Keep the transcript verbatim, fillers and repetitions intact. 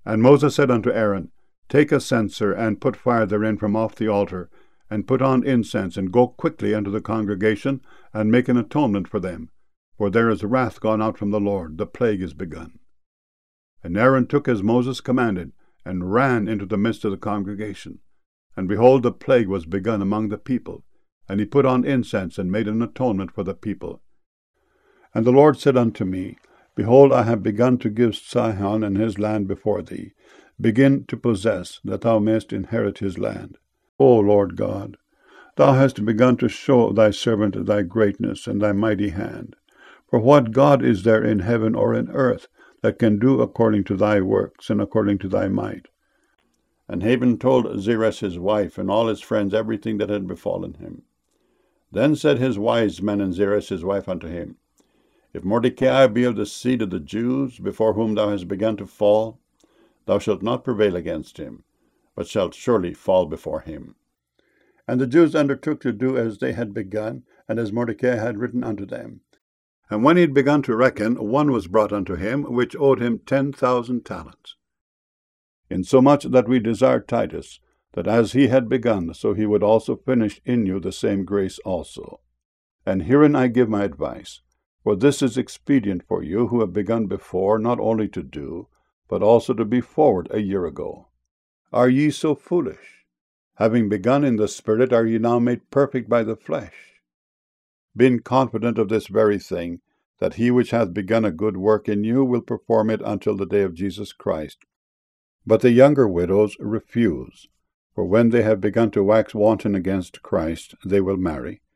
And Moses said unto Aaron, Take a censer, and put fire therein from off the altar, and put on incense, and go quickly unto the congregation, and make an atonement for them. For there is wrath gone out from the Lord, the plague is begun. And Aaron took as Moses commanded, and ran into the midst of the congregation. And behold, the plague was begun among the people. And he put on incense, and made an atonement for the people. And the Lord said unto me, Behold, I have begun to give Sihon and his land before thee. Begin to possess, that thou mayest inherit his land. O Lord God, thou hast begun to show thy servant thy greatness and thy mighty hand. For what God is there in heaven or in earth that can do according to thy works and according to thy might? And Haman told Zeresh his wife and all his friends everything that had befallen him. Then said his wise men and Zeresh his wife unto him, If Mordecai be of the seed of the Jews, before whom thou hast begun to fall, thou shalt not prevail against him, but shalt surely fall before him. And the Jews undertook to do as they had begun, and as Mordecai had written unto them. And when he had begun to reckon, one was brought unto him, which owed him ten thousand talents. Insomuch that we desired Titus, that as he had begun, so he would also finish in you the same grace also. And herein I give my advice, for this is expedient for you who have begun before, not only to do, but also to be forward a year ago. Are ye so foolish? Having begun in the Spirit, are ye now made perfect by the flesh? Being confident of this very thing, that he which hath begun a good work in you will perform it until the day of Jesus Christ. But the younger widows refuse, for when they have begun to wax wanton against Christ, they will marry,